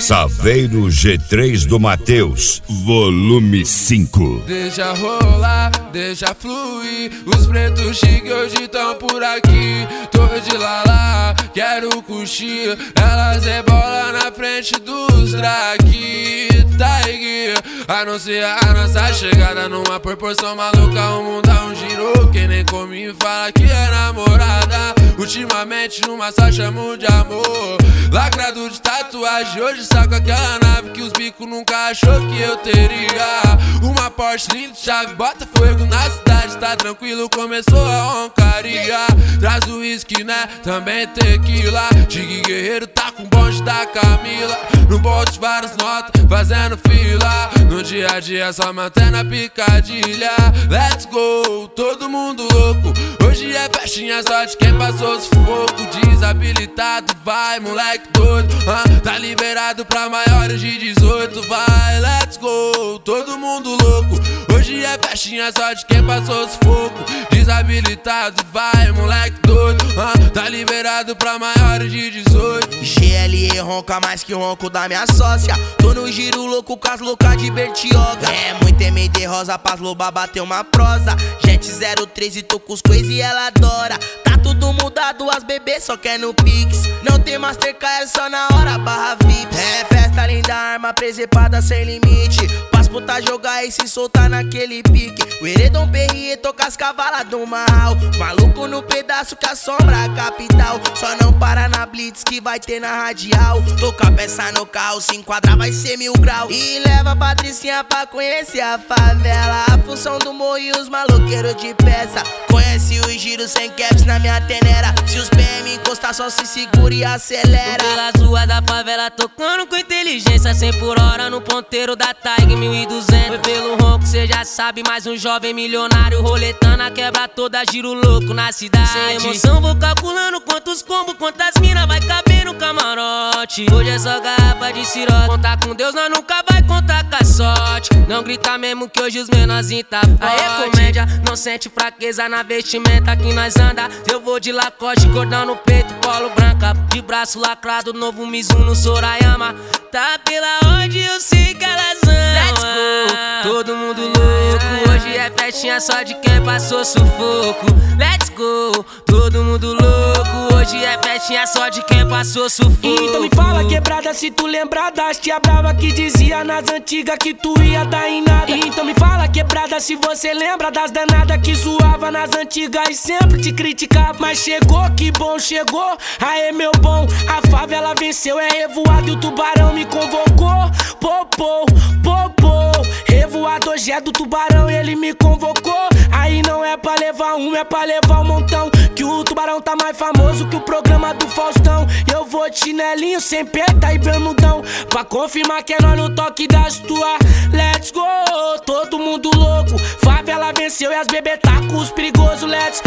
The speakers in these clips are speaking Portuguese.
Saveiro G3 do Matheus, volume 5. Deixa rolar, deixa fluir. Os pretos chiques hoje tão por aqui. Tô de lalá, quero curtir. Elas rebolam na frente dos drag. Tiger, anuncia a nossa chegada numa proporção maluca. O mundo dá um giro. Quem nem comigo fala que é namorada. Ultimamente numa só chamo de amor. Lacrado de tatuagem, hoje saco aquela nave que os bicos nunca achou que eu teria. Uma Porsche linda, chave, bota fogo na cidade. Tá tranquilo, começou a roncaria. Traz o uísque, né, também tequila. Tigre Guerreiro tá com o bonde da Camila. No bote várias notas, fazendo fila. No dia a dia só mantendo a picadilha. Let's go, todo mundo louco. Hoje é festinha só de quem passou sufoco. Desabilitado, vai moleque doido. Tá liberado pra maiores de 18. Vai, let's go, todo mundo louco. Hoje é festinha só de quem passou sufoco. Desabilitado, vai moleque doido. Tá liberado pra maiores de 18. GLE ronca mais que o ronco da minha sócia. Tô no giro louco com as loucas de Bertioga. É muito MD rosa pras loba bater uma prosa. Jet 013, tô com os coisas e ela adora. Tá tudo mudado, as bebês só quer no Pix. Não tem Mastercard, é só na hora barra VIPs. É festa linda, arma presepada sem limite. Pras puta jogar e se soltar naquele pique. O Heredon Perrier toca as cavalas do mal. Maluco no pedaço que assombra a capital. Só não para na blitz que vai ter na radial. Toca peça no carro, se enquadrar vai ser 1000 graus. E leva a Patricinha pra conhecer a favela. A função do morro e os maloqueiros de peça. Conhece os giros sem caps na minha tenera. Se os PM encostar só se segura e acelera. Pelas ruas da favela tocando com inteligência. 100 por hora no ponteiro da Tiger 1200. Foi pelo ronco, cê já sabe, mais um jovem milionário roletando a quebra toda, giro louco na cidade. Sem emoção vou calculando quantos combos, quantas mina vai caber no camarote. Hoje é só garrafa de cirote. Contar com Deus nós nunca vai contar com a sorte. Não grita mesmo que hoje os menorzinhos tá forte. Aê comédia, não sente fraqueza na vestimenta que nós anda. Eu vou de Lacoste, cordão no peito, polo branca. De braço lacrado, novo Mizuno no Sorayama. Tá pela onde eu sei que elas amam. Let's go, todo mundo louco. Hoje é festinha só de quem passou sufoco. Let's go, todo mundo louco. Hoje é festinha só de quem passou sufoco. Então me fala quebrada se tu lembra das tia brava que dizia nas antigas que tu ia dar em nada. Então me fala quebrada se você lembra das danadas que zoava nas antigas e sempre te criticava. Mas chegou, que bom chegou, aê meu bom. A favela venceu, é revoado e o tubarão me convocou. Popô, popô, revoado hoje é do tubarão, ele me convocou. Aí não é pra levar um, é pra levar um montão. Que o tubarão tá mais famoso que o programa do Faustão. Eu vou de chinelinho, sem peta e bermudão, pra confirmar que é nós no toque das tuas. Let's go, todo mundo louco. Favela venceu e as bebê tá com os perigosos. Let's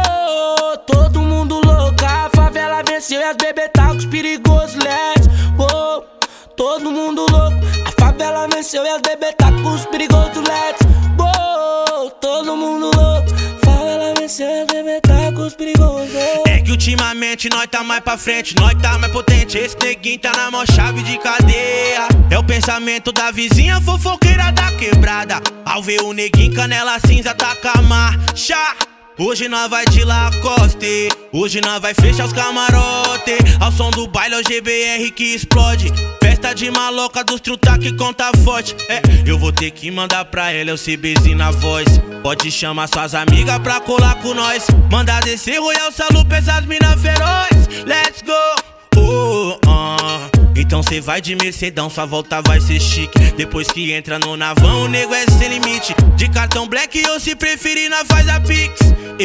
go, todo mundo louco. A favela venceu e as bebê tá com os perigosos. Let's go, todo mundo louco. A favela venceu e as bebê tá com os perigosos. Let's go, todo mundo louco. Favela venceu e as bebê tá com os perigosos. É que ultimamente nós tá mais pra frente, nós tá mais potente. Esse neguinho tá na maior chave de cadeia. É o pensamento da vizinha fofoqueira da quebrada. Ao ver o neguinho canela cinza tá com a marcha. Hoje nós vai de Lacoste, hoje nós vai fechar os camarote. Ao som do baile é o GBR que explode. Festa de maloca dos truta que conta forte. É, eu vou ter que mandar pra ela o CBzinho na voz. Pode chamar suas amigas pra colar com nós. Manda descer Royal Salup essas mina feroz. Let's go, Então cê vai de Mercedão, sua volta vai ser chique. Depois que entra no navão, o nego é sem limite. De cartão black ou se preferir, nós faz a Pix.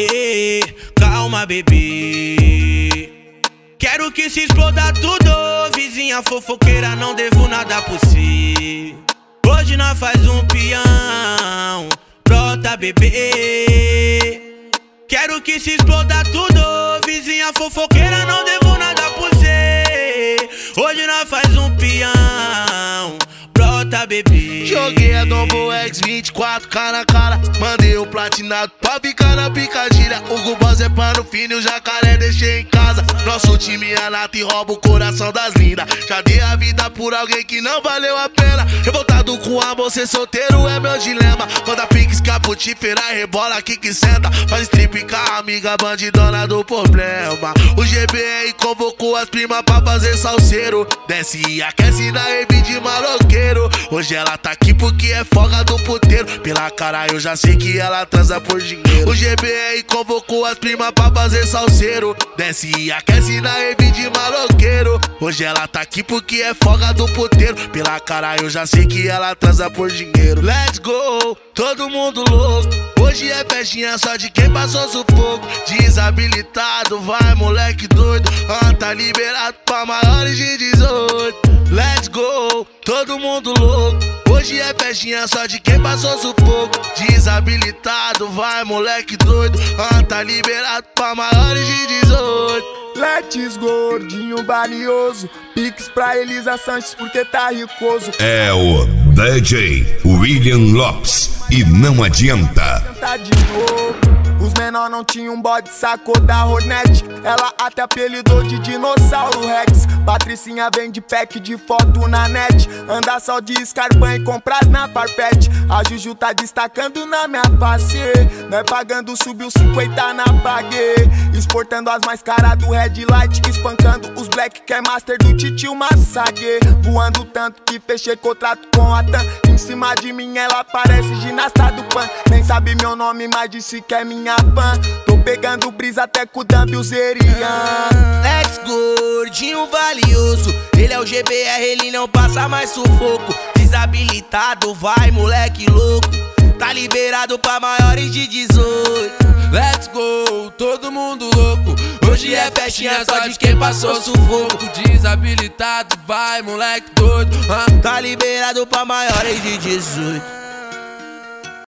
Calma, bebê. Quero que se exploda tudo. Vizinha fofoqueira, não devo nada por si. Hoje nós faz um peão. Brota, bebê. Quero que se exploda tudo. Vizinha fofoqueira, não devo nada por si. Hoje nós faz um peão. Brota, bebê. Joguei a Dombo X 24K na cara. Mandei o platinado pra ficar na picadilha. O Gubaz é pano fino e o jacaré deixei em casa. gostosa. Nosso time é nato e rouba o coração das lindas. Já dei a vida por alguém que não valeu a pena. Revoltado com amor, ser solteiro é meu dilema. Manda piques, caputífera e rebola aqui que senta. Faz strip com a amiga bandidona do problema. O GBR convocou as primas pra fazer salseiro. Desce e aquece na rave de maloqueiro. Hoje ela tá aqui porque é folga do puteiro. Pela cara eu já sei que ela transa por dinheiro. O GBR convocou as primas pra fazer salseiro. Desce e aquece na rave de maloqueiro. Hoje ela tá aqui porque é folga do puteiro. Pela cara eu já sei que ela transa por dinheiro. Let's go, todo mundo louco. Hoje é festinha só de quem passou sufoco. Desabilitado, vai moleque doido. Tá liberado pra maiores de 18. Let's go, todo mundo louco. Hoje é festinha só de quem passou sufoco. Desabilitado, vai moleque doido. Tá liberado pra maiores de 18. Let's go, gordinho valioso. Pix pra Elisa Sanches porque tá ricoso. É o DJ William Lopes e não adianta. Tá de novo. Os menor não tinham bode, sacou da Hornet. Ela até apelidou de Dinossauro Rex. Patricinha vende pack de foto na net. Anda só de Scarpan e compras na Parpet. A Juju tá destacando na minha face. Nós pagando, subiu 50 na pague. Exportando as mais caras do Red Light. Espancando os Black que é master do Titio Massague. Voando tanto que fechei contrato com a TAM. Em cima de mim ela parece ginasta do Pan. Nem sabe meu nome, mas disse que é minha fã. Tô pegando brisa até com o Dumbzerian. Let's go, gordinho valioso. Ele é o GBR, ele não passa mais sufoco. Desabilitado, vai moleque louco. Tá liberado pra maiores de 18. Let's go, todo mundo louco. Hoje é festinha só de quem passou sufoco. Desabilitado, vai moleque doido. Tá liberado pra maiores de 18.